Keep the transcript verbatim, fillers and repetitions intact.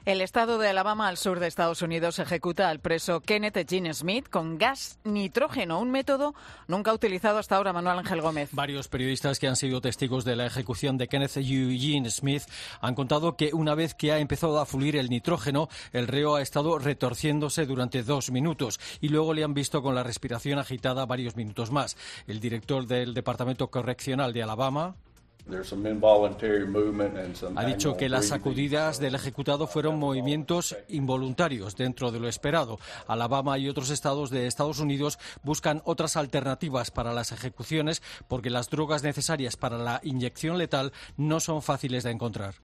El estado de Alabama, al sur de Estados Unidos, ejecuta al preso Kenneth Eugene Smith con gas nitrógeno, un método nunca utilizado hasta ahora. Manuel Ángel Gómez. Varios periodistas que han sido testigos de la ejecución de Kenneth Eugene Smith han contado que una vez que ha empezado a fluir el nitrógeno, el reo ha estado retorciéndose durante dos minutos y luego le han visto con la respiración agitada varios minutos más. El director del Departamento Correccional de Alabama ha dicho que las sacudidas del ejecutado fueron movimientos involuntarios dentro de lo esperado. Alabama y otros estados de Estados Unidos buscan otras alternativas para las ejecuciones porque las drogas necesarias para la inyección letal no son fáciles de encontrar.